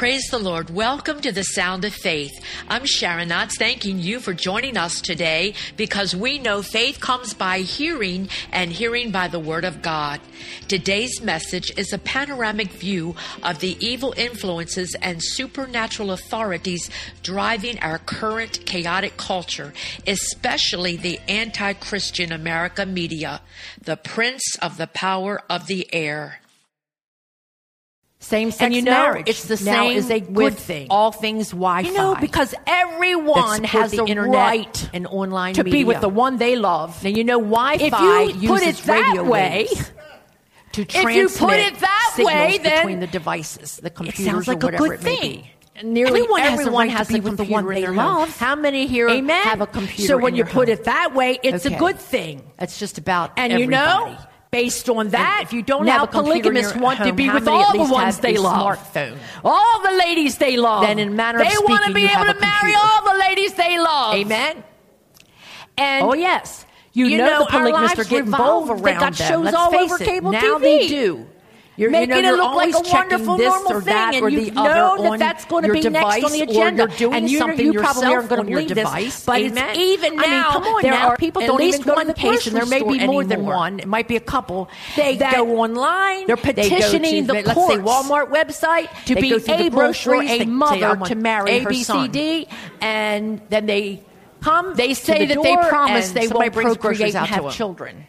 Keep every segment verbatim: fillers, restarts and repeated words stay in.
Praise the Lord. Welcome to the Sound of Faith. I'm Sharon Knotts, thanking you for joining us today, because we know faith comes by hearing and hearing by the Word of God. Today's message is a panoramic view of the evil influences and supernatural authorities driving our current chaotic culture, especially the anti-Christian America media, the prince of the power of the air. Same-sex and you know, marriage it's the now same is a good with thing. All things Wi-Fi. You know, because everyone has the the internet right and online to media. be with the one they love. Now, you know, Wi-Fi if you put it uses that radio way, waves to if transmit you put it that signals way, then between the devices, the computers, it sounds like or a whatever good it may thing. be. Nearly everyone has, everyone a right has to be to with the computer one in they their love. home. How many here Amen. have a computer? So when in you your put home? it that way, it's Okay. a good thing. It's just about And everybody. you know, based on that, And if you don't now have a computer in polygamists your want to home, be how with many at all the least ones have they a love. smartphone? All the ladies they love. Then in a manner of they want to speaking, be you able have to a marry computer. all the ladies they love. Amen. And Oh yes, you, you know, know, the our polygamists lives are getting revolve bold. around They got them. shows Let's all face over it, cable now T V. they do. You're, Making you know, it you're look like always a wonderful, checking this normal or thing, that and or you the know other that on that's going to your be next on the device, or agenda. you're doing and you, something you probably yourself aren't going on to your believe device. this, but Amen. it's even now. I mean, come on there now. are people At don't least even go to one the patient. There grocery may be store more than anymore. one. It might be a couple. They that go online. They're They go petitioning to, the let's courts. say, Walmart website to they be go through the able for groceries. a They mother say, I to want marry A, her B, C, son. D, and then they come. They to say the that they door, promise and they somebody won't procreate brings groceries and out to have them. children.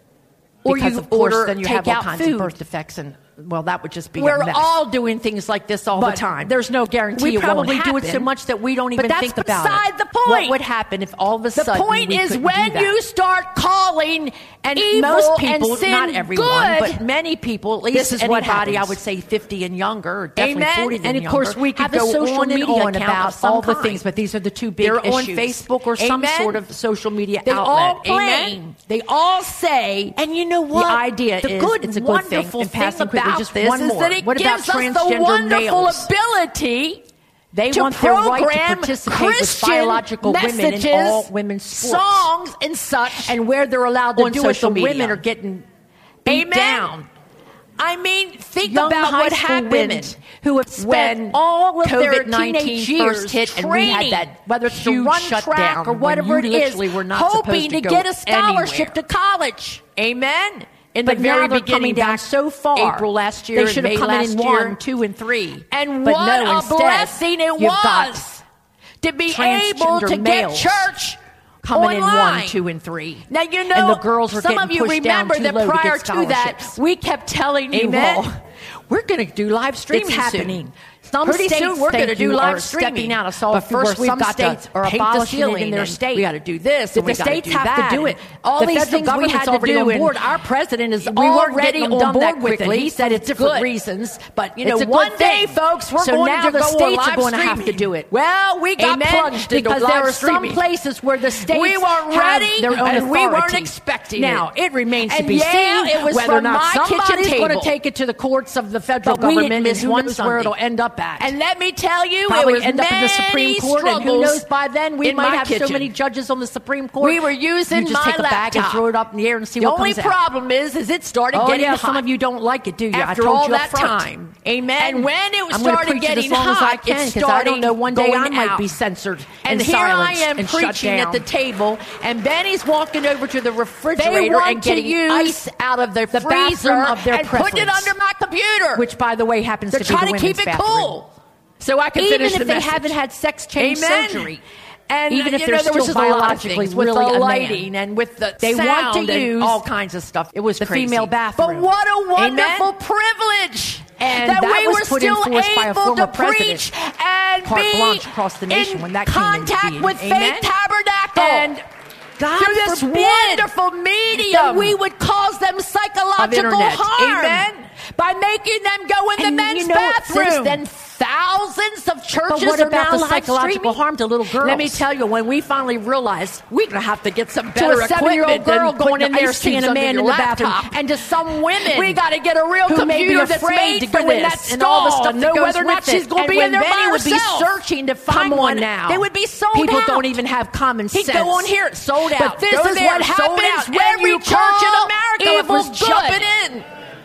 Or Because you of course, order then you have all takeout kinds food. of birth defects, and well, that would just be We're a mess. all doing things like this all But the time. there's no guarantee We it won't probably do it happen. so much that we don't even But that's think about it. beside the point. What would happen if all of a The sudden point we is couldn't when do that? you start calling And evil most people, and sin not everyone, good, but many people, at least this is what anybody, I happens. would say fifty and younger, or definitely Amen. forty and And of younger, course, we could have a go social on and media on account about of some all the kind. things, but these are the two big They're issues. on Facebook or some Amen. sort of social media They outlet. all claim, Amen. they all say, And you know what? The idea the is, good, it's a good wonderful thing. thing. And passing quickly, about just this one is more. that it What about gives us the transgender wonderful males? ability They to want their right to program participate with Christian biological women in messages, all women's sports. songs, and such, And where they're allowed to on do it, the social media. women are getting beat Amen. down. I mean, think Young about high what school happened women who have spent when all of their COVID nineteen teenage years first hit, and we training, had that whether it's to huge run shutdown track or when whatever you it is, literally were not hoping supposed to to go get a scholarship anywhere. to college. Amen. In But the very now they're beginning, coming down back so far. April last year, They should and have May come in last in year. one, two, and three. And But what no, a instead, blessing it you've got was to be able transgender to get males church coming in online. one, two, and three. Now, you know, And the girls are some getting of you pushed down remember too that low to prior get to that, scholarships. we kept telling you Amen. all, we're going to do live streaming It's happening. soon. Some Pretty states, soon we're thank going to do you, live are streaming. stepping out. I saw But first, where we've some got states to are paint the abolishing it ceiling in their and state. We got to do this. That And we the gotta states do have that. to do it. All The these federal things we government's had to already do. on And board. Our president is we weren't already getting on on board board with with it. it. He said it's different good. reasons, but you It's know, a good one day, thing. folks, we're So going now to the go states on are live going to have streaming. to do it. Well, we got Amen. plunged into Because live there are some streaming. places where the states We weren't have ready, their own and we weren't authority. expecting Now, it. it remains to And be yeah, seen it was whether or from not my kitchen somebody's going to table. take it to the courts of the federal But we didn't government, miss and who one knows Sunday. where it'll end up at. And let me tell you, Probably it was end up in the Supreme many Court, and who struggles knows by then we in might my have so kitchen. many judges on the Supreme Court. We were using you just my take a bag and laptop. throw it up in the air and see The what only comes out. problem is, is it started Oh getting yeah, hot. some of you don't like it, do you? After I told all you that up front. time. Amen. And when it I'm gonna started preach it getting as long as I hot, can, it because I don't know, one day started I might going be out. censored And and here I silenced am and shut preaching at down. the table, and Benny's walking over to the They refrigerator want and to getting use ice out of their the freezer bathroom of their and putting it preference. under my computer. Which, by the way, happens They're to be the trying to women's keep it bathroom. cool, so I can Even finish if the they message. haven't had sex change Amen. surgery. And Even if you they're know, there was still just a lot of biologically things with really the a man. lighting and with the They sound want to and use all kinds of stuff. It was the crazy. female bathroom. But what a wonderful Amen? privilege And that, that we was were put in still force by a able former to president. preach and Carte be blanche across the nation in when that came into contact being. with Amen? Faith Tabernacle. And God through this forbid wonderful medium, that we would cause them psychological internet. harm. Amen. By making them go in the And men's you know, bathroom. since then, thousands of churches But what are about now the live psychological streaming. harm to little girls? Let me tell you, when we finally realized we're going to have to get some better to a seven-year-old equipment than girl going putting in there ice seeing cubes a under man your in the bathroom, laptop. and to some women We got to get a real who may be computer that's afraid made to for go when in that and stall, all the stuff that know goes whether or not with she's it. going to And be when in there Benny by would be herself. searching to find Come on one now. They would be sold People out. don't even have common He'd sense. go on here, sold out. But this Go is there, what sold happens out. when Every you church in call America evil was good. jumping in.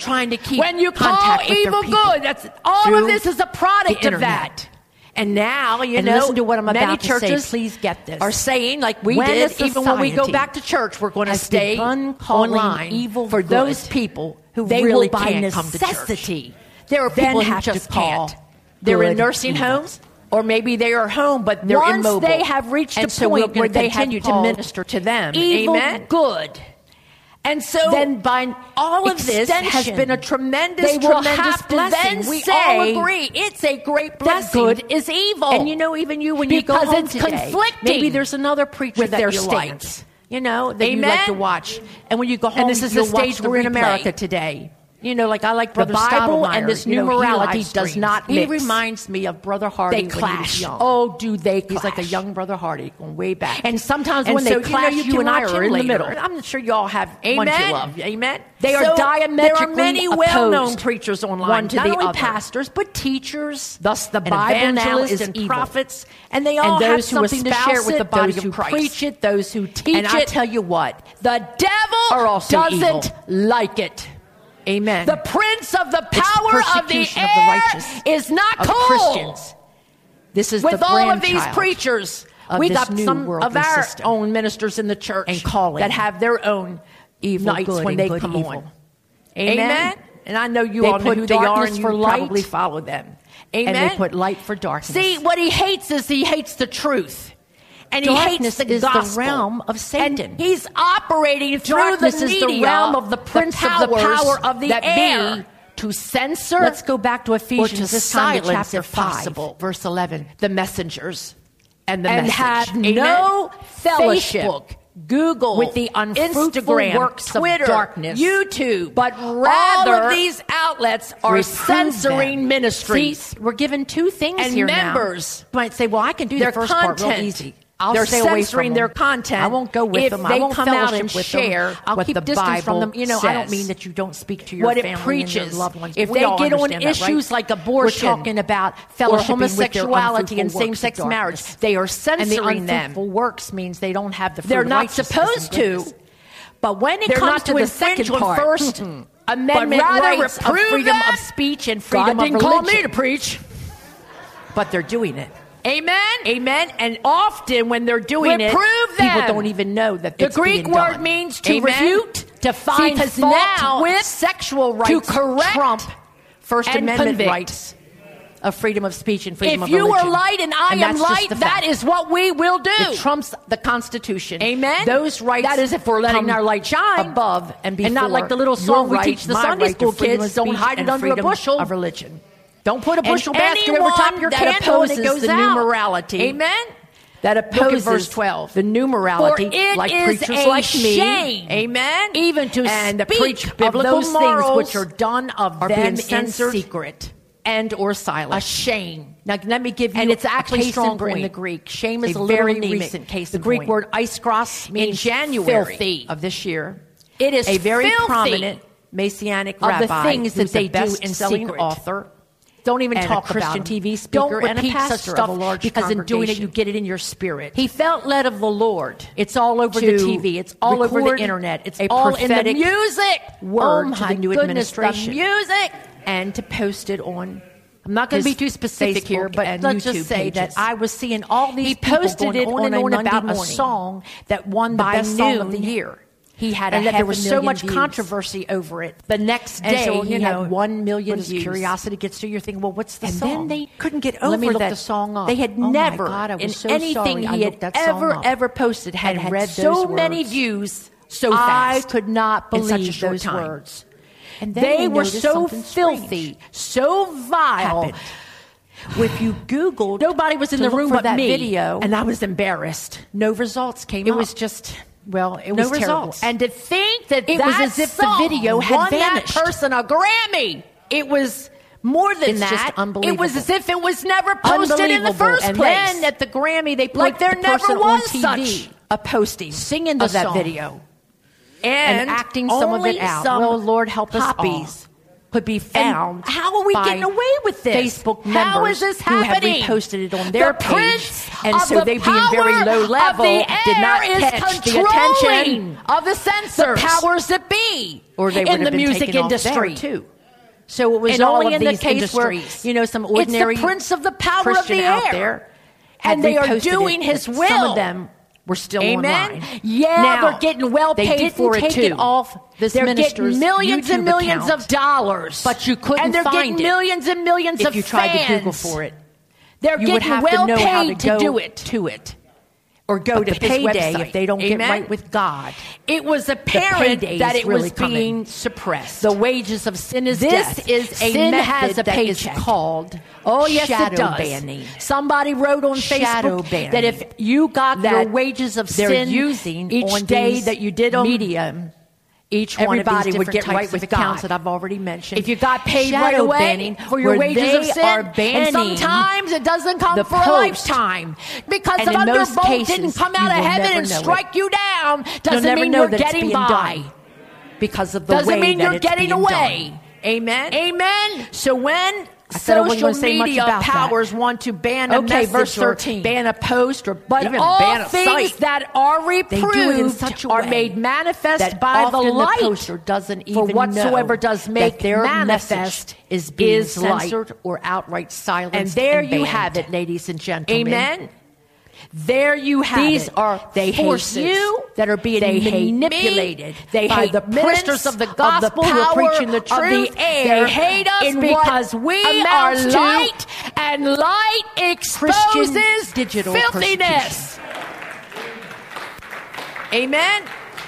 trying to keep When you call contact with evil their people good, that's all through of this is a product the of internet. that. And now, you And know, listen to what I'm many about to say. churches Please get this. are saying, like we When did, a even when we go society back to church, we're going to has stay begun calling online evil for good, those people who they really will by can't come to church. necessity There are then people who have to just call can't. They're in good nursing evil. homes, or maybe they are home, but they're Once immobile. they have reached and a so point we're where gonna they have continue to called minister to them. evil Amen. good, And so then by all of this has extension, been a tremendous, they will tremendous have to blessing. then We say all agree it's a great that blessing. good is evil. And you know, even you when you go because home it's today, conflicting. maybe there's another preacher with that their you stance. like, you know, that you Amen? like to watch. And when you go home, And this is the you'll watch stage the we're in replay. America today. You know, like I like The Brother Bible Stottlemyre, and this you new know, he morality live does streams. not He mix. reminds me of Brother Hardy They when he was clash. young. Oh, do they clash? He's like a young Brother Hardy going way back. And sometimes And when so, they you know, clash, you you, can and I watch are him in the later. middle. And I'm sure you all have Amen. ones you love. Amen. They are So, diametrically There are many opposed, well-known preachers online, one to not the only other. pastors but teachers. Thus, the and Bible now evangelists is and evil. prophets, and they all and have those who something to espouse share with it, the body those of who Christ. preach it, those who teach And it. I tell you what, the devil are also doesn't evil. like it. Amen. The prince of the It's power of the persecution air of the righteous, is not of cool. Christians. This is With the all of these grandchild preachers, of we this got new some of worldly our system. own ministers in the church And calling that have their own evil nights good when and they good come evil. on. Amen? Amen. And I know you They all know put who they are, darkness and you for light. probably follow them. Amen. And they put light for darkness. See, what he hates is he hates the truth. And he Darkness hates the is the gospel. realm of Satan. And he's operating through Darkness the is media, the realm of the prince the of the powers power of the that air. be to censor. Let's go back to or Ephesians to this time to silence, chapter if five, possible, verse eleven. the messengers and the And message. have Amen? no fellowship Facebook, Google, with the unfruitful Instagram, works of Twitter, darkness, YouTube, but all rather of these outlets are reprove censoring them. ministries. See, we're given two things And here members. now. You might say, well, I can do Their the first part real content. easy. I'll They're stay away censoring from their them. content. I won't go with If them. they I won't come out fellowship and with share them. I'll what keep the distance from Bible them. You know, I don't says. mean that you don't speak to your What it family preaches. and your loved ones. If We they all get on understand that, right? issues like abortion, we're talking about or fellowshipping with their homosexuality and unfruitful works of same-sex darkness. marriage, they are And the censoring them. unfruitful works means they don't have the fruit They're of not righteousness supposed and to. goodness. But when it They're comes not to to the infringe second on part, First Amendment but rather rights of reprove freedom them, of speech and freedom God didn't of call religion. me to preach. But they're doing it. Amen. Amen. And often when they're doing Reprove it, them. people don't even know that The it's Greek being word done. means to Amen? refute, to find because fault now with, sexual to rights correct, trump First and Amendment convict. rights of freedom of speech and freedom If of you religion. are light and I And am that's just light, the that fact. is what we will do. It trumps the Constitution. Amen. Those rights. That is if we're letting come our light shine above and before. And not like the little your song we right, teach the my Sunday right to school freedom kids, of don't speech hide it and under a freedom bushel. of religion. Don't put a bushel And basket over top of your anyone that candle and it opposes goes the out. new morality. Amen. That Look at opposes verse twelve. the new morality, For it like is preachers a like shame, me, amen, even to and to speak preach of biblical those morals things which are done of are them being in censored secret. and or A silent. shame. Now, let me give you And it's a actually case stronger in in the the Greek. Shame It's is a a very very anemic. recent case The in Greek point. word iskros means January filthy of this year. It is a very filthy prominent Messianic of the rabbi things that who's they a do in best-selling secret. author. Don't even and talk a Christian about him. T V speaker Don't and a repeat such pastor stuff of a large because in doing it congregation. you get it in your spirit. He felt led of the Lord. It's all over to the T V. It's all over the record internet. It's a all in the prophetic music. word oh to my the new goodness, administration. The music. and to post it on. I'm not going to his be too specific Facebook here, but and let's YouTube just say pages. that I was seeing all these He people posted going it on on and a on Monday about morning a song that won the by best song of the noon. year. He had and a that half there a was so million much views. controversy over it. The next And day, so, he you know, had one million what is views. curiosity gets to you, you're thinking, well, what's the And song? then they couldn't get over Let me look that the song up. They had Oh my never, God, I was in so anything sorry. I he looked had that song ever, up ever posted, had, and had read so those many words views so I fast could not in such a believe short those time. words. And then They they were noticed so something strange filthy, so vile. happened. If you Googled, Nobody was in to the look room for but that me, video, and I was embarrassed. no results came It up. was just, well, it No was terrible. results. And to think that It that was as if the song video had won vanished. that person a Grammy. It was more than It's that. just unbelievable. It was as if it was never posted in the Unbelievable. first and place. then at the Grammy, they put Like there the never person was on T V such a posting singing the of that song. video. and, And acting some of only it out. some Well, Lord help us copies. all. could be found. And how are we by getting away with this? Facebook members how is this happening? who have reposted it on their the page, prince and of so the they being very power low level of the air did not is catch the controlling attention of the censors, the powers that be, or they would in have the been music taken off industry there too. So it was and all only of in these the case industries. where You know, some ordinary it's the prince of the power Christian of the out air, there, and they are doing it, his but will. Some of them were still Amen. online. Yeah, now, they're getting well they paid didn't for it take too. it off this they're minister's getting millions YouTube and millions account, of dollars, but you couldn't and they're find getting it millions and millions if of you tried fans. to Google for it. They're You would getting have well to know how to paid go to do it. to it, or go But to the his payday website if they don't get Amen? right with God. It was The apparent payday that is it really was coming. being suppressed. The wages of sin is This death. is a sin method has a that is paycheck called oh yes shadow it does. banning. Somebody wrote on Shadow Facebook banning. that if you got That your wages of they're sin using each on day these that you did on medium, each one everybody of these would get different right types with of accounts God. that I've already mentioned. If you got paid Shadow right away banning, for your where wages they of sin, are and banning sometimes it doesn't come the for a post. lifetime because And the in most thunderbolt cases, didn't come out you of will heaven never and know strike it. you down. You'll Doesn't never mean know you're that it's getting being by. done because of the Doesn't way mean that you're it's getting being away. done. Amen. Amen. So when I said I wasn't social gonna say much media about that. powers want to ban a Okay, message verse or thirteen. ban a post, or but even all ban a things site, that are they do it in reproved such a are way made manifest that by the often the light. poster doesn't For even whatsoever know does that make their manifest message is being is light. censored or outright silenced. And there you banned. have it, ladies and gentlemen. Amen. There you have These it. are they forces hate you that are being they hate manipulated me. They by hate the ministers prince of the of gospel the who are power preaching the of truth. the air They hate us in because what we are amounts to light, and light exposes digital filthiness. Amen.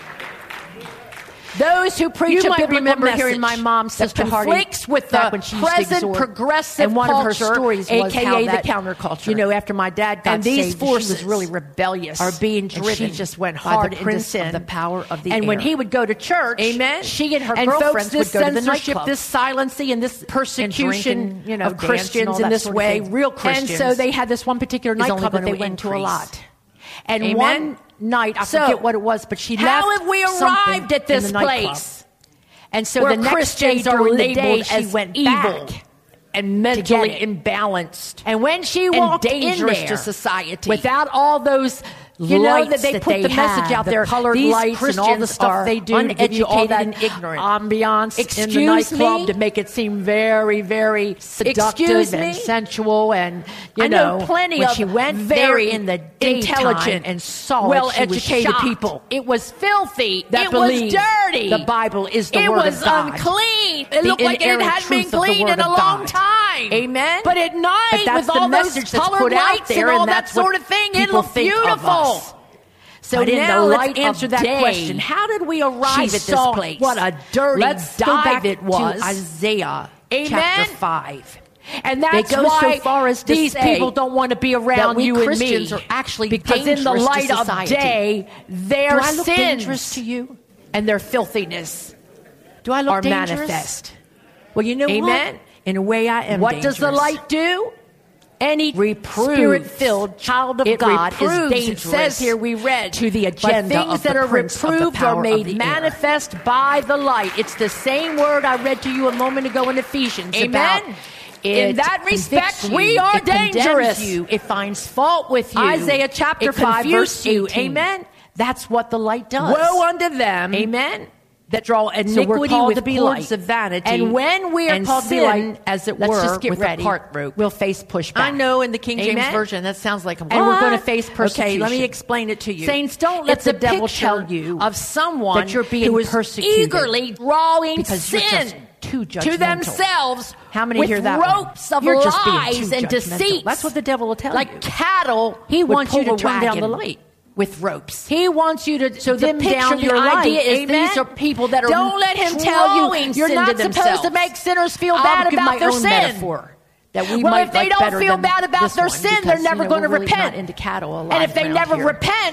Those who preach You a might biblical remember message hearing my mom, Sister that Hardy, conflicts with back the when she used to present exhort. progressive And one of her culture, stories was aka how that, the counterculture. You know, after my dad got and these saved, forces she was really rebellious, are being and driven. she just went by hard the into prince sin. of the power of the and air. when he would go to church, Amen. she and her And folks, girlfriends this would go to the censorship, nightclub. this silencing, and this persecution and drinking, you know, of dancing, Christians all in that this sort of way, thing. real And Christians. so they had this one particular is only nightclub that gonna they went to a increase. lot. And Amen. one night, I So, forget what it was, but she how left have we something arrived at this in the nightclub. place? And so Where the next Christians day are during the labeled day, she as went evil back and mentally to get it. imbalanced. And when she and walked dangerous in there to society. without all those You know lights that they put they the message have, out the there. colored These lights and all the Christians stuff are they do to give you all that uneducated and ignorant. ambiance Excuse in the nightclub me? to make it seem very, very seductive Excuse and me? sensual. And you I know know, plenty when of she went very there in the daytime intelligent and saw well-educated it, she was shocked. people. It was filthy that It was believed dirty. the Bible is the It word was of God. unclean. It The looked like it inerrant hadn't been truth of the cleaned word in a of long God. time. Amen. But at night, But that's with the all those message that's colored put out lights there, and all and that that's what sort of thing, it people looked think of beautiful. us. So But in now the let's light answer of that day, question. How did we arrive she at this saw place? what a dirty let's dive go back it was. to Isaiah Amen. chapter five. And that's They go why so far as to these say people don't want to be that around we you Christians and me. are actually because in the dangerous to light of society. day, their Do I look sins dangerous to you? and their filthiness Do I look are dangerous? manifest. Well, you know Amen. what? In a way, I am What dangerous. does the light do? Any Reproves. spirit-filled child of It God reproves, is it dangerous. says here we read, to the but agenda things of that the are prince of the reproved power are of made the air. manifest by the light. It's the same word I read to you a moment ago in Ephesians. Amen. About In it that respect, convicts we you, are it condemns dangerous. You, it finds fault with you. Isaiah chapter it five, confutes verse you. eighteen. Amen. That's what the light does. Woe unto them Amen. that draw So iniquity we're called with to be cords light. of vanity. And when we are and called to be sin, light, as it let's were, just get with ready. a cart rope. We'll face pushback. I know in the King James Amen? Version that sounds like a And we're going to what? face persecution. Okay, let me explain it to you. Saints, don't let It's the a devil picture tell you of someone that you're being who is persecuted eagerly drawing because you're sin just too to judgmental. themselves. How many with hear that ropes one? of You're just being lies too and judgmental. deceit. That's what the devil will tell like you. cattle. He would wants you pull to a turn down wagon. the light with ropes. He wants you to So the dim picture, down the your light. idea is Amen? these are people that are Don't let him tell you drawing you're sin not to supposed themselves. to make sinners feel I'll bad give about my their own sin. metaphor that we Well, might if they like don't better feel than about about this their one sin, because, they're never you know, going to we're really repent. not into cattle alive And if they around never here. repent,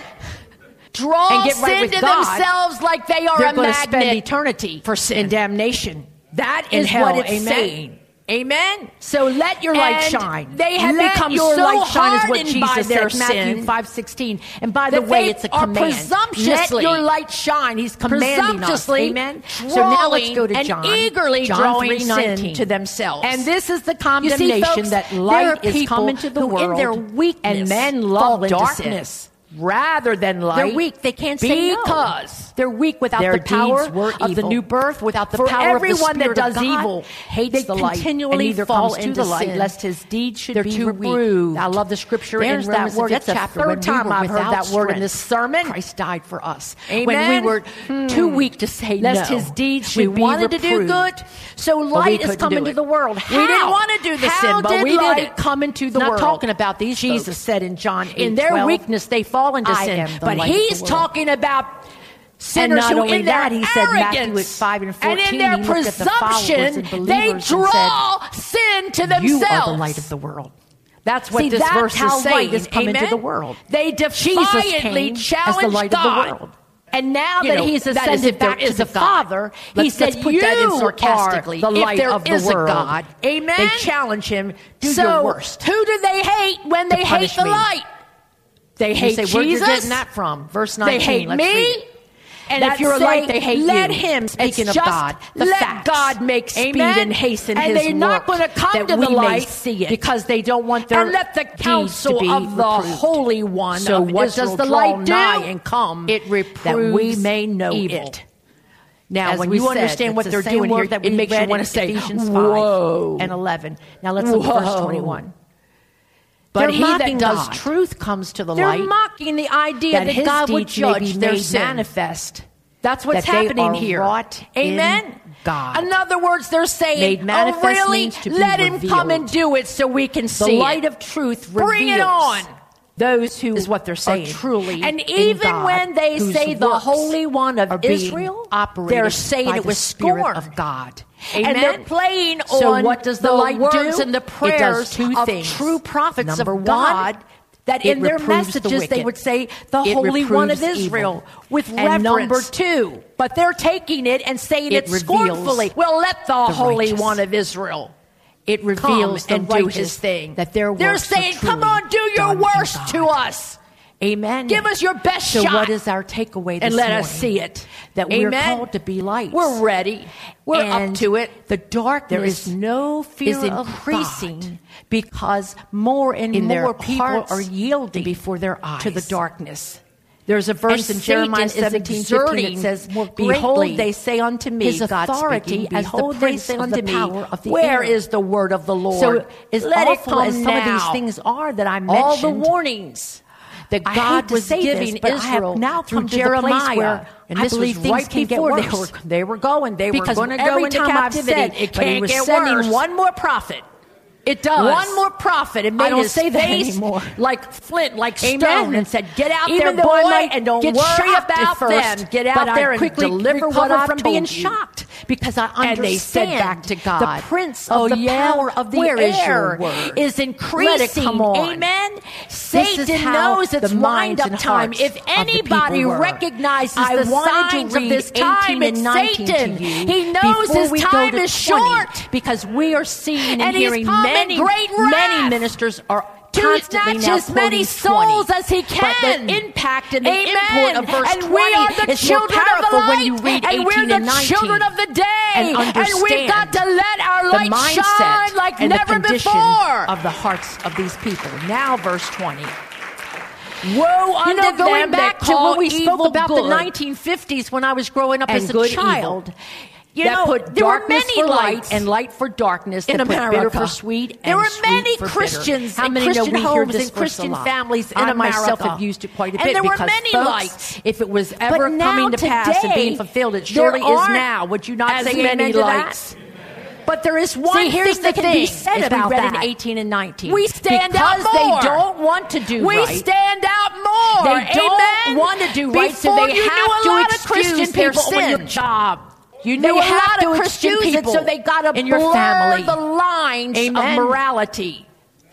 draw And get right sin with to God, themselves like they are they're a going to spend magnet eternity for sin. in damnation. That in is hell. what it's Amen. saying. Amen. So let your light And shine. they have let become your so light shine is what hardened by Jesus their said, Matthew sin five sixteen. And by the that way, they it's a are command. Let presumptuously- your light shine. He's commanding us. presumptuously Amen. So now let's go to and John. eagerly John drawing three nineteen. sin to themselves. And this is the You see, condemnation folks, that there light are is people come into the who world, in their weakness and men fall love into darkness sin. rather than light. They're weak. They can't say no. because They're weak without their the power deeds were of the evil. new birth, without the For power everyone of the Spirit that does of God. evil hates They the light and continually neither fall comes to into the light, sin. lest his deeds should They're be too reproved. weak. I love the scripture There's in that Romans word. the fifth That's the chapter. third When we time were I've heard without that word in strength, this sermon. Christ died for us. Amen. When we were too weak to say Lest no, his deeds we should be wanted to do reproved. good. So we light is couldn't come do into it. the world. We didn't How? want to do the How sin, but did we did light it. come into the Not world? talking about these Jesus folks. said in John eight, In their twelve, weakness, they fall into I sin. am the But light of the he's world. talking about sinners not who, only in their that, he said, Matthew arrogance five and and in fourteen, their he looked at the followers presumption, and they believers and draw sin to themselves. You are the light of the world. That's what See, this that's verse how is saying. light Has come amen? into the world. They Jesus defiantly came challenge as the light God. of the world. And now You that know, he's that is ascended if there back to is the a God. Father, he Let's- said, let's put that in "You sarcastically. are the If light there of the is a world." God. Amen? They challenge him, do so, your worst. who do they hate when they hate punish the me. light? They You hate say, Jesus. where are you getting that from? Verse nineteen. They hate Let's me. read it. And That if you're a say, light, they hate let you. him. Speaking It's of just God, the let facts. God make speed Amen? and hasten and his they're not work going to come that to we the may light see it. because they don't want their And let the deeds counsel to be of the reproved. Holy One So of what Israel does the draw light do? nigh and come It that reproves we may know evil. it. Now, As when we you said, understand it's what the they're same doing word here, that it we makes you read want in to say Ephesians whoa five and eleven. Now let's look at verse Whoa. twenty-one. But They're he that mocking does God. truth comes to the They're light. mocking the idea that that, his God would deeds may be judge their made sin. manifest. That's what's That they happening are here. wrought in Amen. God. In other words, they're saying, Made manifest "Oh, really? means to be Let him revealed. come and do it so we can The see light it. of truth Bring it reveals on." those who Is what they're saying. are truly and in even God, when they whose say the works Holy One of are being Israel, operated they're saying by it the with Spirit scorn of God. And Amen? they're playing So on what does the the light words do? and the It does prayers two of things. true prophets Number of one, God. That it in their reproves the messages they wicked. would say the It Holy One of reproves Israel evil. with And reverence. number two, but they're taking it and saying it it, reveals scornfully. Well, let the, the Holy righteous. One of Israel it come reveals the and do righteous his thing. that their They're works are saying, "Come truly on, do your done in worst God." to us. Amen. Give us your best so shot. what is our takeaway this and let morning? us see it. That we're Amen. called to be lights. We're ready. We're And up to it. The darkness There is no fear is of increasing God. because more and In more their people hearts are yielding before their eyes to the darkness. There's a verse And in Jeremiah Satan is seventeen fifteen exerting that says, more "Behold, greatly they say unto me, his God authority, speaking, as the Behold, they prince say of unto the me, power of the where air." is the word of the Lord?" So as let it awful come as some of now. these things are that I all mentioned, the warnings that I God hate to was say giving this, but I Israel have now through come to the Jeremiah, place where and I this believe was things right can get before they worse. were they were going, they because were going to every go into time I've captivity. said it but he can't was get sending worse. one more prophet. It does. One more prophet and made I don't his say that face anymore. like flint, like Amen. stone, and said, "Get out Even there, though boy, I might and don't get worry shocked at about first, them. Get out but I there and quickly deliver what recover I've from told being you." shocked Because I understand And they said back to God, the prince of "Oh, the yeah? power of the Where air is your word? is increasing. Let it come on. Amen. This Satan is how knows it's the minds wind-up and time. hearts If of the people anybody were. recognizes I the wanted to signs of read this time, eighteen and it's nineteen Satan. to you He knows before his we go time to is twenty, short because we are seeing and, And he's hearing come in many, great many wrath ministers are to constantly snatch now as many quoting souls twenty. as he But can. the impact and the Amen. import of verse and twenty we are the is more children of the powerful light, when you read and we're eighteen the and nineteen. children of the day, And and we've understand got to let our the light mindset shine like and never the condition before. of the hearts of these people. Now, verse twenty. Woe unto You know, going them back that to call when we spoke evil about good. the nineteen fifties when I was growing up And as a good child. evil. You that know, put there were darkness many for light lights and light for darkness. in that put America. bitter for sweet. There and were sweet many for Christians bitter. How and many Christian know we hear homes this and verse Christian a lot? families in I myself America. have used it quite a And bit there were because, many folks, lights. if it was ever But now coming to pass and being today, fulfilled, it there surely is aren't now. Would you not as say many amen to lights. that? But there is one See, here's thing that the can thing, be said as about we read that. in eighteen and nineteen. We stand because out more. they don't want to do we right. stand out more. They don't Amen. want to do right, so Before they you have knew a to lot of excuse Christian their people on your sin. job. You There know were a how lot to of Christian excuse people it, so they got to in your blur family. the lines Amen. of morality.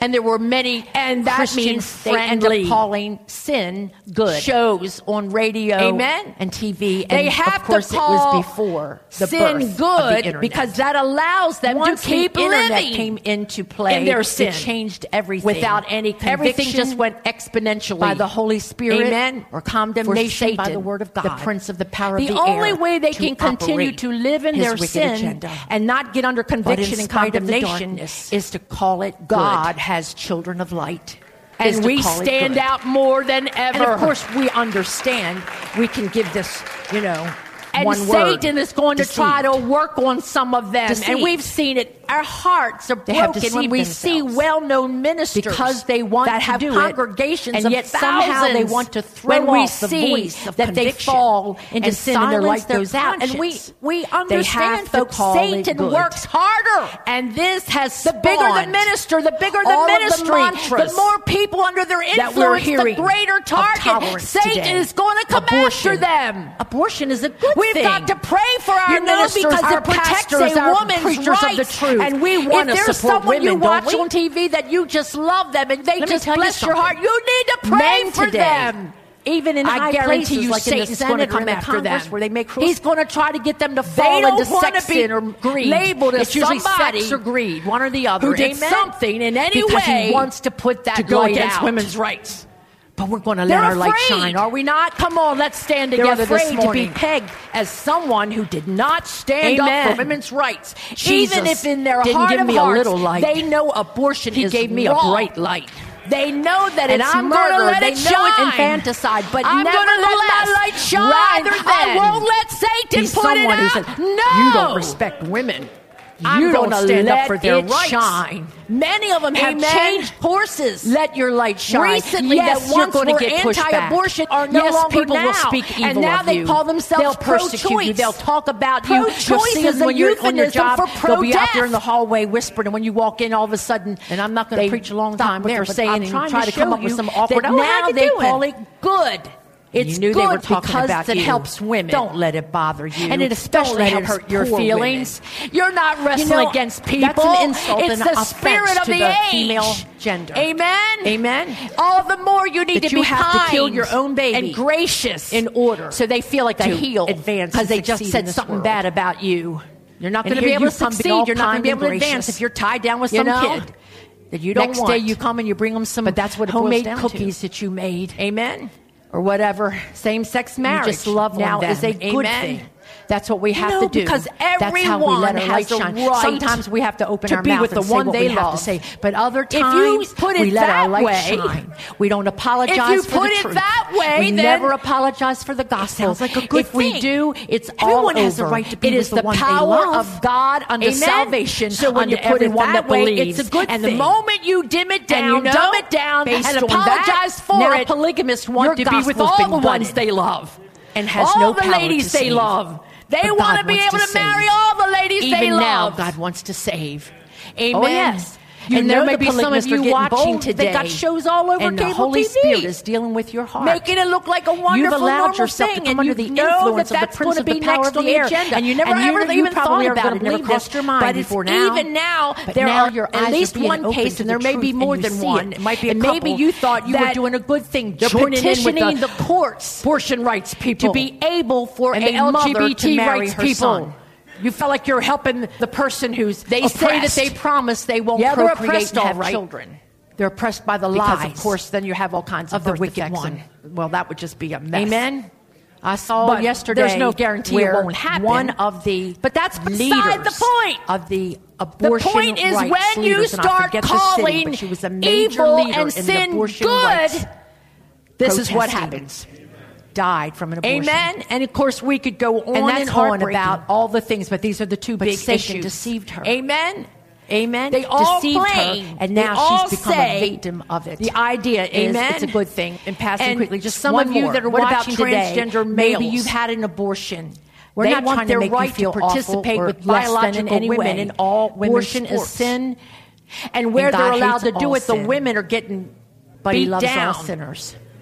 And there were many And that Christian means they end up friendly calling sin good. shows on radio Amen. and T V. They and have of course to it call was before the sin birth good of the internet. because that allows them Once to keep the internet living came into play, in their sin. it changed everything. Without any conviction, Everything just went exponentially by the Holy Spirit, Amen. or condemnation For by Satan, the Word of God. the prince of the power The of the only air, way they to can continue operate to live in his their wicked sin agenda. and not get under But in conviction and spite of the condemnation darkness, is to call it God good. has children of light. is And to we call it stand good. out more than ever. And of course, we understand we can give this, you know, And one word. Satan is going to try to work on some of them. Deceive. And we've seen it. Our hearts are They have broken when deceived we themselves. see well-known ministers Because they want that to have do it, congregations and of yet somehow they thousands. want to throw when we off the see voice of that they conviction fall into and sin and their silence light their goes out. And we, conscience. we They understand, have to folks, call it Satan good. works harder. And this has the bigger the spawned minister, the bigger the all of the ministry, mantras the more people under their that we're influence, the hearing greater of target. tolerance Satan today. is going to come Abortion. after them. Abortion is a good We've thing. got to pray for our You know, ministers, because our it protects pastors, a our woman's preachers rights, of the truth. and we want if to there's support someone you women, don't watch we? on T V that you just love them and they Let me just tell you bless your something. heart, you need to pray Men for today, them. even in I high guarantee places you, like in the Satan's going to Senate or come in the after Congress them. where they make cruel. He's going to try to get them to They fall don't into want sex to be sin or greed. labeled as It's usually somebody sex or greed, one or the other. who did Amen? something in any because way he wants to put that to go light against out. women's rights. But we're going to They're let our light afraid. shine, are we not? Come on, let's stand They're together this afraid to morning. be pegged as someone who did not stand Amen. up for women's rights. Jesus Even if in their didn't heart give of me a hearts, little light. they know abortion He is gave me a wrong. bright light. They know that And it's I'm murder. gonna let they it know it's shine. infanticide. But I'm going to let nevertheless, my light shine. rather than I won't let Satan be put it someone who out. says, No. you don't respect women. I'm You don't gonna stand let up for their it rights. shine. Many of them have Amen. changed courses. Let your light shine. Recently, yes, that you're once going to were get pushed back. anti-abortion are no yes, longer people now. will speak evil and now of they you. call themselves They'll persecute pro-choice. you. They'll talk about you. Pro-choice You'll see is them a when you're on your euphemism job. for They'll be out there pro-death. in the hallway whispering, and when you walk in, all of a sudden, And I'm not going they to preach a long stop time what there, they're but saying I'm and trying try to to come show up with you some awkward. that Oh, how now you they doing? call it good. It's you knew good they were talking because about it you. helps women. Don't let it bother you. And it especially Don't let helps it hurt your poor feelings. You're not wrestling You know, against people. That's an insult it's and the an offense spirit of to the, the age. female gender. Amen. Amen. All the more you need That to you be have to kind kill your own baby and gracious in order so they feel like to they heal advance because and they just succeed in said this something world. bad about you. You're not And going to be here able you to come being succeed. all You're not going to be kind able to and advance gracious. if you're tied down with You some know? kid that you don't Next want. day you come and you bring them some But that's what it boils homemade down to. cookies that you made. Amen. Or whatever. Same-sex marriage You just love now on them. is a good Amen. thing. That's what we have know, to do. because That's how we everyone let our has light a shine. right Sometimes we have to open to our be mouth with and the say one what they we have love. to say. But other If you times put it we let that our light way- shine. We don't apologize If you for put the it truth. that way, we then never apologize for the gospel. sounds like a good if we thing. do, it's Everyone all has a over. right to be It with is the the one they power love. of God unto Amen. salvation. So when unto you put it everyone that that way, believes. it's a good and thing. the moment you dim it down, And you know, dumb it down, based and on apologize that, for now it, polygamists want your to be with gospel's all been the ones gutted they love. and has all no the power ladies to they save. love. They But want to God be wants able to to marry save. all the ladies Even they now, love. God wants to save. Amen. Oh, yes. You And know there may the be some of polygamists are you getting watching bold. today. They got shows all over and the cable Holy T V. Spirit is dealing with your heart. Making it look like a wonderful, You've allowed normal yourself thing, to come and under you the know influence that of the that's prince going to of be the power next of on the the air. agenda. And you never you, ever you even thought probably are about gonna it. Never believe crossed this. your mind But it's before now. even now, But there now are your eyes at are least being one opened case, to and the there may be truth, more and you than see one. it. It might be a and maybe couple you thought you were that doing a good thing. they're joining in with petitioning the, the courts, abortion rights people, to be able for and a the L G mother B to T marry rights her people. son. You felt like you're helping the person who's They oppressed. say that they promise they won't Yeah, they're procreate oppressed, and all have right. children. They're oppressed by the Because, lies. of course, then you have all kinds of, of the birth wicked defects one. and- well, that would just be a mess. Amen. I saw But yesterday. there's no guarantee it where won't happen. One of the But that's beside leaders the point. of the The abortion point is rights when you leaders, and I start forget the city, calling but she was a major evil leader and in sin the abortion good, rights this is what protesting. happens. Died from an abortion. Amen. And of course, we could go on And and, that's on heartbreaking. about all the things, but these are the two But big Satan issues. deceived her. Amen. Amen. They all deceived claim, her, and they now all she's become say a victim of it. The idea is Amen. it's a good thing. And passing And quickly, just some one of you more. that are What about watching today, transgender maybe males? you've had an abortion. We're they not want trying to their make you right feel to awful participate or with less than in biological any women way. in all women's Abortion is sports. sin, And where and they're God allowed hates to do all it, the sin. women are getting but beat He loves down. all sinners.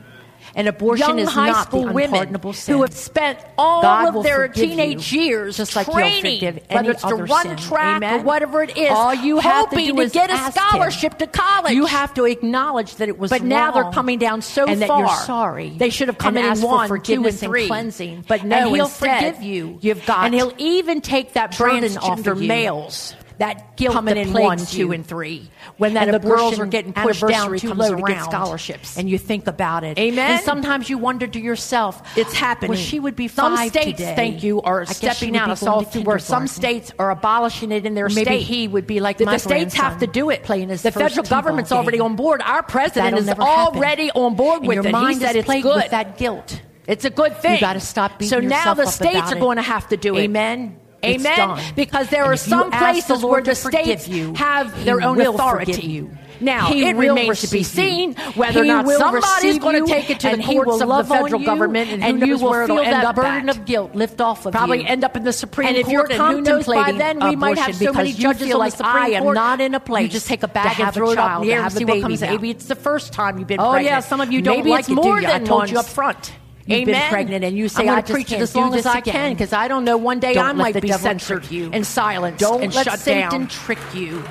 And abortion young is high not school the women unpardonable sin. who have spent all God will of their forgive teenage you, years just like He'll training, forgive any whether it's to other run sin. track Amen? or whatever it is, All you have to hoping do to is get a ask scholarship Him. to college. You have to acknowledge that it was But wrong. now they're coming down so and far. that you're sorry. They should have come and in asked in one, for forgiveness two, and three. and cleansing. But no, and He'll instead, forgive you. You've got and He'll even take that burden off transgender of you. males. That guilt coming that in plagues one, two, you. and three. When that And the abortion girls are getting pushed down anniversary too comes low to get around, scholarships. and you think about it. Amen? And sometimes you wonder to yourself, It's happening. Well, she would be some five states, today. thank you, are I guess stepping she would out. be I saw going to where some kindergarten. states are abolishing it in their Or maybe state. he would be like the, my the states grandson, have to do it. playing his the first federal t-ball government's game. already on board. Our president That'll is never happen. already on board And with your it. mind He said is it's plagued good. with that guilt. It's a good thing. You got to stop beating So now yourself the up states about are it. going to have to do it. Amen. It's Amen. done. Because there And are if you some ask places the Lord where to the forgive states you, have He their own will authority. forgive you. Now, He it will remains to be receive you. seen whether or He not will somebody's receive going to you, take it to and the He courts will of the love on federal you, government, and, who you knows will where it'll feel end that up burden at. of guilt lift off of Probably you. end up in the Supreme and if you're Court, and who knows by contemplating then we might have abortion so many because you judges feel on like the Supreme I am Court, not in a place you just take a bag to and have throw a it up child, in the air to and have see a what baby comes out. now. Maybe it's the first time you've been Oh, pregnant. yeah, some of you don't Maybe like it's it, do more you? I than told once. you up front. You've Amen. been pregnant and you say, I'm I gonna just preach can't it as do long this as I again. can because I don't know. One day Don't I let might the be devil censored trick you. and silenced Don't and let shut Satan down. trick you.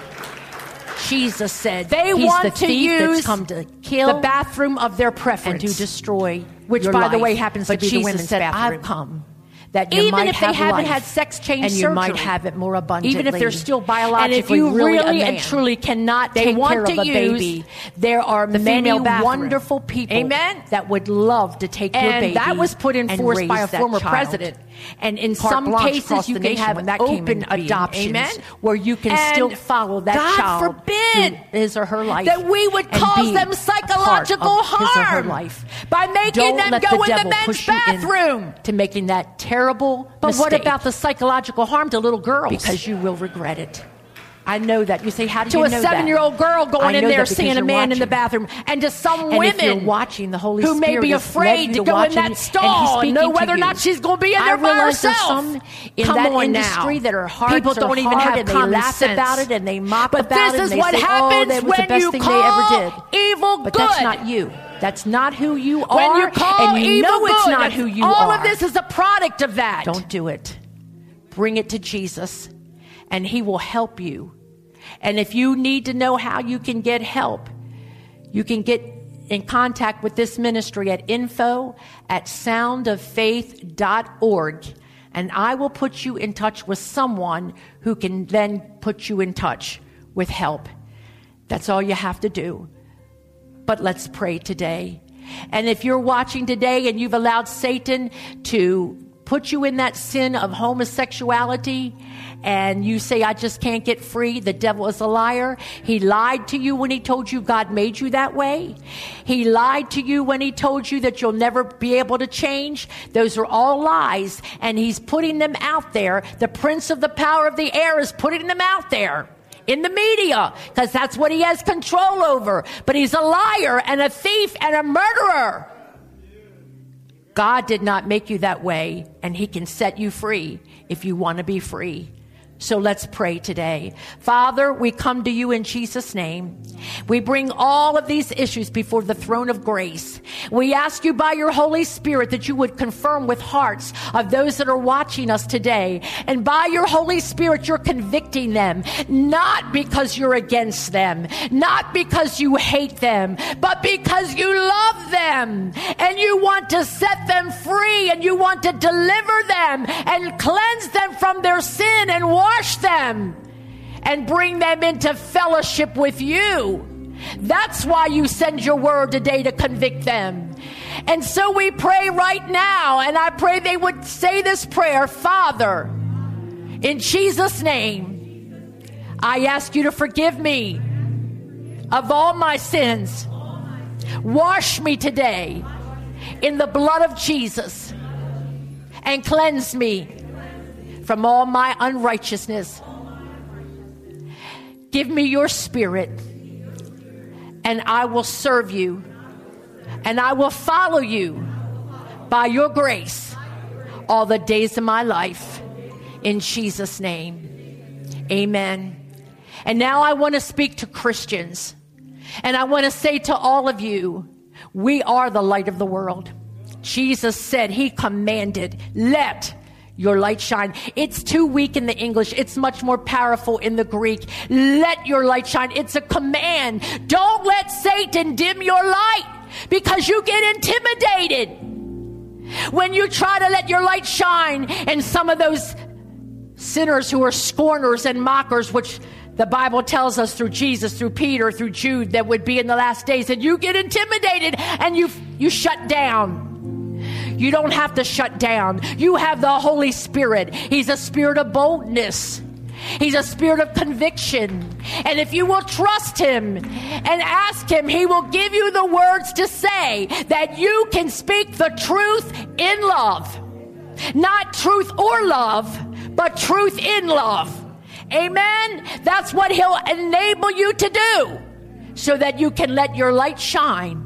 Jesus said They He's want the to thief use that's come to kill the bathroom of their and preference, to destroy which, your by the life. way, happens but to be Jesus the women's said, bathroom. I've come that you Even might if they have haven't life, had sex change and you surgery, might have it more abundantly. even if they're still biologically and if you really, really a and man, truly cannot they take want care to of a use baby, there are the many female bathroom. wonderful people Amen? that would love to take your And baby. that was put in and force raise by a that former child. president. And in Carte some blanche cases, across you the can nation have when that came open into being. adoptions Amen? where you can And still follow that God child forbid through his or her life, that we would and cause be them a psychological part of his or her harm life. by making Don't them let go the in the devil men's push you bathroom. in to making that terrible But mistake. what about the psychological harm to little girls? Because you will regret it. I know that. You say, how do to you a know that? seven-year-old girl I going in know there that because seeing a you're man in the watching. bathroom, and to some And women if you're watching, the Holy who may Spirit be has led afraid you to to go watch in that and- stall and he's and speaking know to whether or you. not she's going to be in I there by realize there's herself. some in Come that on industry now. that are hearts People are don't even hard have and they common laugh sense about it and they mock but about this it is and they what say, happens oh, that was when the best you thing call they ever did. evil But good. that's not you. That's not who you are. When you call and you evil know it's good, not who you all are. of this is a product of that. Don't do it. Bring it to Jesus, and He will help you. And if you need to know how you can get help, you can get in contact with this ministry at info at sound of faith dot org. And I will put you in touch with someone who can then put you in touch with help. That's all you have to do. But let's pray today. And if you're watching today and you've allowed Satan to put you in that sin of homosexuality and you say, I just can't get free, the devil is a liar. He lied to you when he told you God made you that way. He lied to you when he told you that you'll never be able to change. Those are all lies, and he's putting them out there. The prince of the power of the air is putting them out there in the media because that's what he has control over. But he's a liar and a thief and a murderer. God did not make you that way, and he can set you free if you want to be free. So let's pray today. Father, we come to you in Jesus' name. We bring all of these issues before the throne of grace. We ask you by your Holy Spirit that you would confirm with hearts of those that are watching us today. And by your Holy Spirit, you're convicting them, not because you're against them, not because you hate them, but because you love them and you want to set them free and you want to deliver them and cleanse them from their sin and wash them and bring them into fellowship with you. That's why you send your word today, to convict them. And so we pray right now, and I pray they would say this prayer. Father, in Jesus' name, I ask you to forgive me of all my sins. Wash me today in the blood of Jesus and cleanse me from all my unrighteousness. Give me your spirit, and I will serve you, and I will follow you by your grace all the days of my life. In Jesus' name, amen. And now I want to speak to Christians, and I want to say to all of you We are the light of the world. Jesus said, he commanded, let your light shine. It's too weak in the English. It's much more powerful in the Greek. Let your light shine. It's a command. Don't let Satan dim your light because you get intimidated when you try to let your light shine. And some of those sinners who are scorners and mockers, which the Bible tells us through Jesus, through Peter, through Jude, that would be in the last days, and you get intimidated and you you shut down. You don't have to shut down. You have the Holy Spirit. He's a spirit of boldness. He's a spirit of conviction. And if you will trust him and ask him, he will give you the words to say that you can speak the truth in love. Not truth or love, but truth in love. Amen? That's what he'll enable you to do so that you can let your light shine.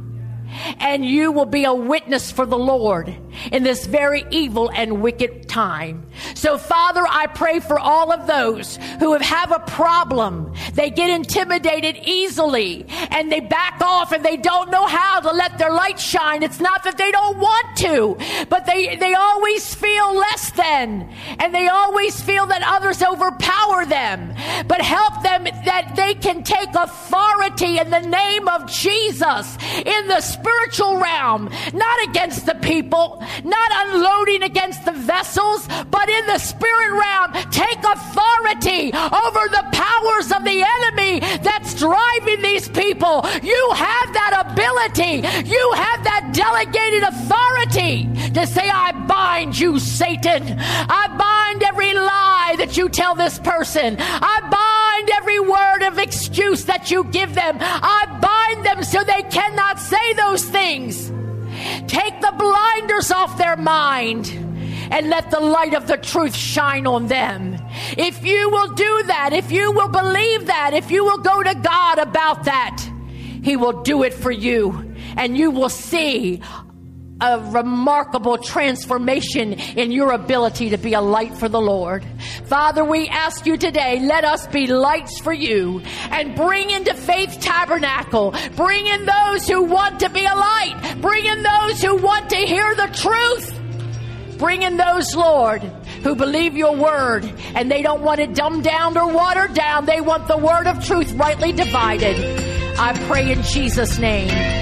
And you will be a witness for the Lord in this very evil and wicked time. So, Father, I pray for all of those who have a problem. They get intimidated easily and they back off and they don't know how to let their light shine. It's not that they don't want to, but they, they always feel less than, and they always feel that others overpower them. But help them that they can take authority in the name of Jesus in the spiritual realm, not against the people, not unloading against the vessels, but in the spirit realm. Take authority over the powers of the enemy that's driving these people. You have that ability. You have that delegated authority to say, I bind you, Satan. I bind every lie that you tell this person. I bind every word of excuse that you give them. I bind them so they cannot say those things. Take the blinders off their mind and let the light of the truth shine on them. If you will do that, if you will believe that, if you will go to God about that, he will do it for you, and you will see a remarkable transformation in your ability to be a light for the Lord. Father, we ask you today, let us be lights for you, and bring into Faith Tabernacle, bring in those who want to be a light, bring in those who want to hear the truth, bring in those, Lord, who believe your word, and they don't want it dumbed down or watered down. They want the word of truth rightly divided. I pray in Jesus' name.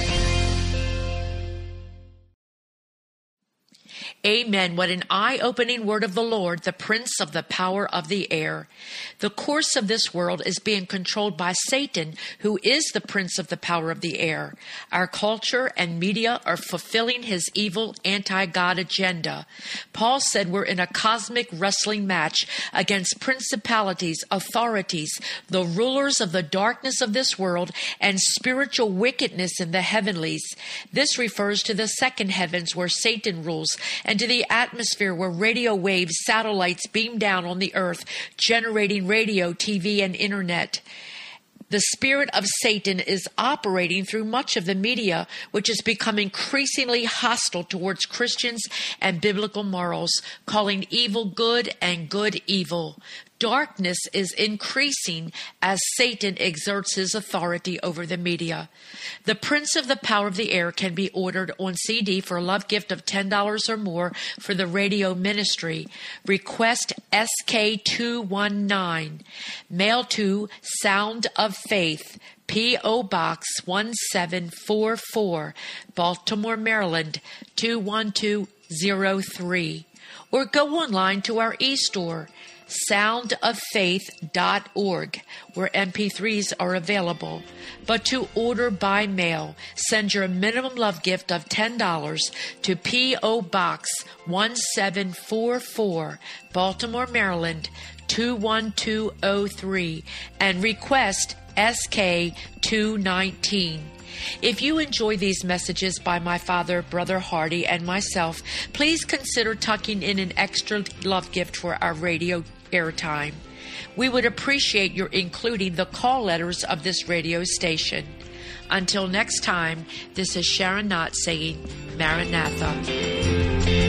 Amen. What an eye-opening word of the Lord, the Prince of the power of the air. The course of this world is being controlled by Satan, who is the Prince of the power of the air. Our culture and media are fulfilling his evil anti-God agenda. Paul said we're in a cosmic wrestling match against principalities, authorities, the rulers of the darkness of this world, and spiritual wickedness in the heavenlies. This refers to the second heavens where Satan rules, and to the atmosphere where radio waves, satellites beam down on the earth, generating radio, T V, and internet. The spirit of Satan is operating through much of the media, which has become increasingly hostile towards Christians and biblical morals, calling evil good and good evil. Darkness is increasing as Satan exerts his authority over the media. The Prince of the Power of the Air can be ordered on C D for a love gift of ten dollars or more for the radio ministry. Request S K two one nine. Mail to Sound of Faith, P O. Box one seven four four, Baltimore, Maryland two one two zero three. Or go online to our e-store, sound of faith dot org, where M P threes are available. But to order by mail, send your minimum love gift of ten dollars to P O. Box one seven four four, Baltimore, Maryland two one two zero three, and request S K two nineteen. If you enjoy these messages by my father, Brother Hardy, and myself, please consider tucking in an extra love gift for our radio airtime. We would appreciate your including the call letters of this radio station. Until next time, this is Sharon Knott saying, Maranatha.